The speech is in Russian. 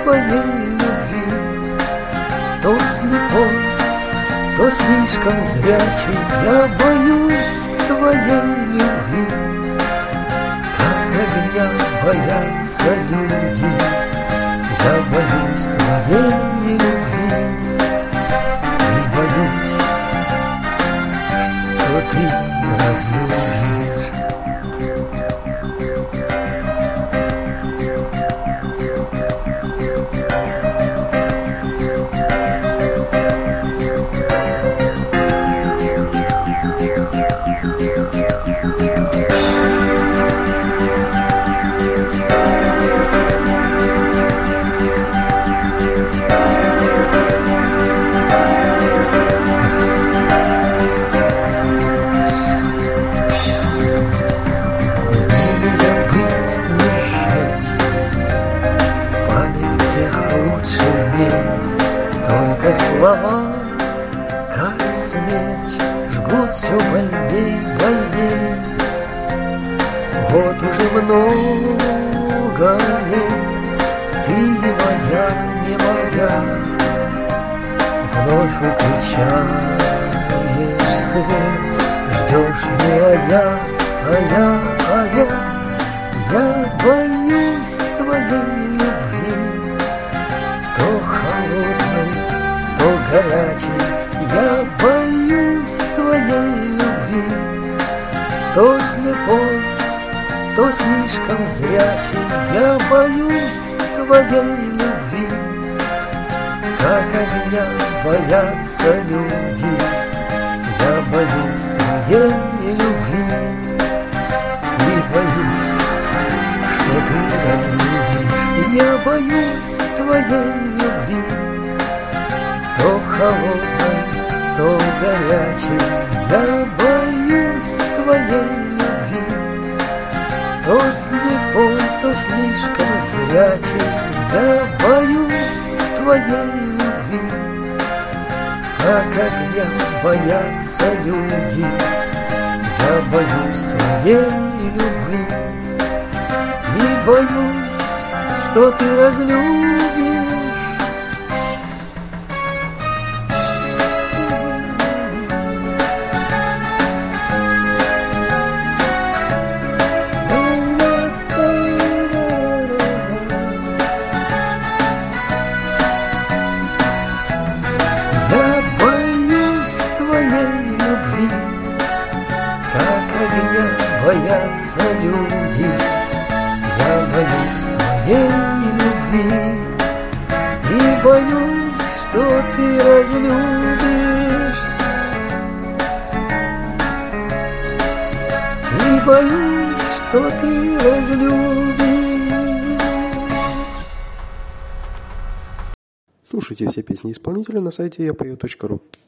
твоей любви. То слепой, то слишком зрячий, я боюсь твоей любви. Как огня боятся люди, я боюсь твоей любви. И боюсь, что ты разлюбишь. Только слова, как смерть, жгут все больней, больней. Вот уже много лет ты моя, не моя. Вновь выключаешь свет, ждешь не я боюсь твоей любви. То холодной, то горячей, я боюсь твоей любви. То слепой, то слишком зрячий, я боюсь твоей любви. Как огня боятся люди, я боюсь твоей любви. И боюсь, что ты разлюбишь, я боюсь твоей любви. То холодной, то горячей, я боюсь твоей любви. То слепой, то слишком зрячий, я боюсь твоей любви. Как огня боятся люди, я боюсь твоей любви. И боюсь, что ты разлюбишь. Я боюсь твоей любви, как огня боятся люди. Я боюсь твоей любви и боюсь, что ты разлюбишь. И боюсь, что ты разлюбишь. Слушайте все песни исполнителя на сайте yapою.ru.